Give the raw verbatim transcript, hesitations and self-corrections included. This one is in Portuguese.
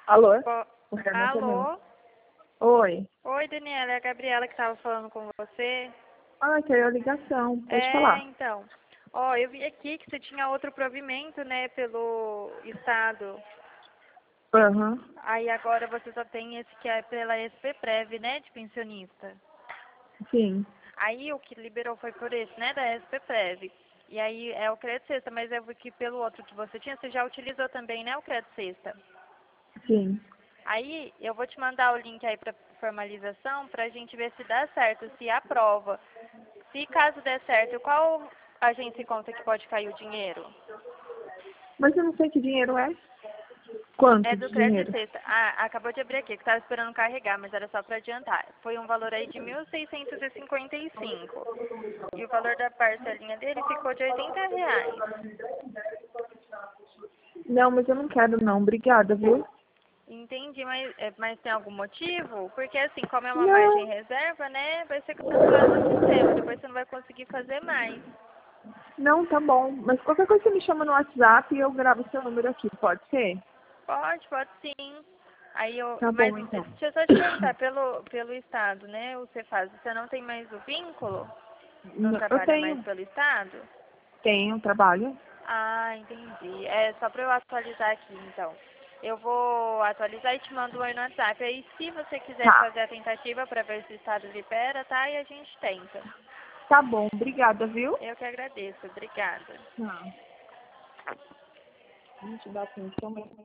Alô? Bo- O Renato é meu. Alô? Oi. Oi, Daniela, é a Gabriela que estava falando com você. Ah, caiu a ligação. Pode É, falar. então. Ó, eu vi aqui que você tinha outro provimento, né, pelo estado. Aham. Aí agora você só tem esse que é pela S P Prev, né, de pensionista. Sim. Aí o que liberou foi por esse, né, da S P Prev. E aí é o crédito sexta, mas eu vi que pelo outro que você tinha, você já utilizou também, né, o crédito sexta. Sim. Aí eu vou te mandar o link aí para formalização pra gente ver se dá certo, se aprova. Se caso der certo, qual agência e conta que pode cair o dinheiro? Mas eu não sei que dinheiro é. Quanto É de do crédito dinheiro? sexta. Ah, acabou de abrir aqui, que estava esperando carregar, mas era só para adiantar. Foi um valor aí de mil seiscentos e cinquenta e cinco. E o valor da parcelinha dele ficou de oitenta reais. Não, mas eu não quero não. Obrigada, viu? Entendi, mas, é, mas tem algum motivo? Porque assim, como é uma margem Não. reserva, né, vai ser cancelado no sistema. Depois você não vai conseguir fazer mais. Não, tá bom. Mas qualquer coisa você me chama no WhatsApp e eu gravo seu número aqui. Pode ser? Pode, pode sim. Aí eu, Tá mas bom, então. deixa eu só te perguntar, pelo, pelo estado, né, o Cefaz, você não tem mais o vínculo? Não Não, eu trabalha mais tenho. pelo estado? Tenho trabalho. Ah, entendi. É só para eu atualizar aqui, então. Eu vou atualizar e te mando um oi no WhatsApp. Aí, se você quiser Tá. fazer a tentativa para ver se o estado libera, tá? E a gente tenta. Tá bom. Obrigada, viu? Eu que agradeço. Obrigada. Tá. Gente, dá atenção, mas